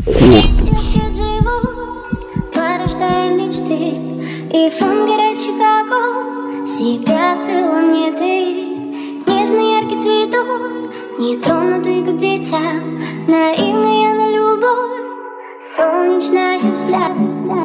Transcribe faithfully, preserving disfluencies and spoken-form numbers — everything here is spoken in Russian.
Фортекс. Порождая мечты, и фон горячий, как он, себя открыла мне ты. Нежный яркий цветок, нетронутый, как дитя, наивная на любовь, солнечная вся.